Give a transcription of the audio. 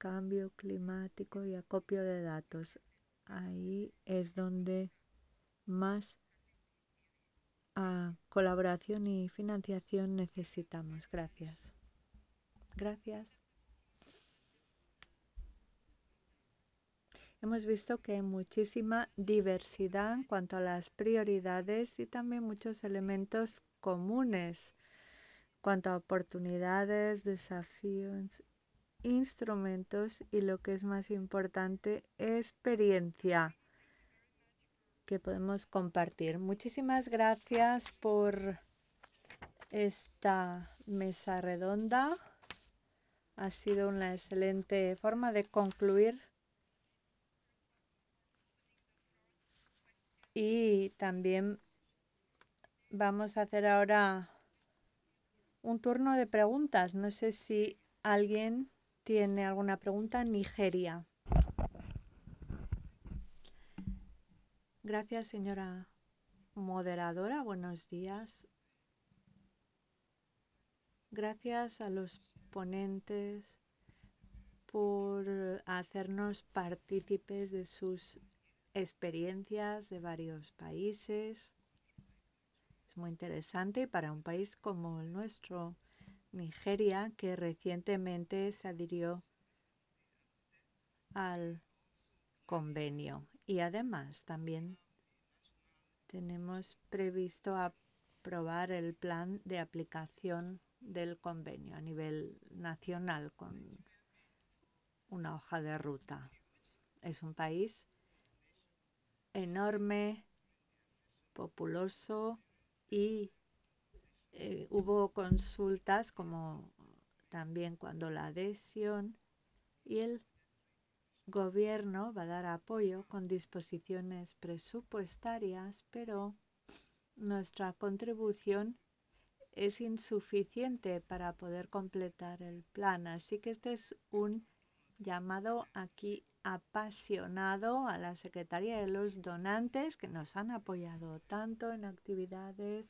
cambio climático y acopio de datos. Ahí es donde más colaboración y financiación necesitamos. Gracias. Gracias. Hemos visto que hay muchísima diversidad en cuanto a las prioridades y también muchos elementos comunes en cuanto a oportunidades, desafíos, instrumentos y lo que es más importante, experiencia que podemos compartir. Muchísimas gracias por esta mesa redonda. Ha sido una excelente forma de concluir y también vamos a hacer ahora un turno de preguntas. No sé si alguien tiene alguna pregunta. Nigeria. Gracias, señora moderadora. Buenos días. Gracias a los ponentes por hacernos partícipes de sus experiencias de varios países. Es muy interesante y para un país como el nuestro, Nigeria, que recientemente se adhirió al convenio. Y además también tenemos previsto aprobar el plan de aplicación del convenio a nivel nacional con una hoja de ruta. Es un país enorme, populoso y hubo consultas como también cuando la adhesión y el gobierno va a dar apoyo con disposiciones presupuestarias, pero nuestra contribución es insuficiente para poder completar el plan. Así que este es un llamado aquí apasionado a la Secretaría de los donantes que nos han apoyado tanto en actividades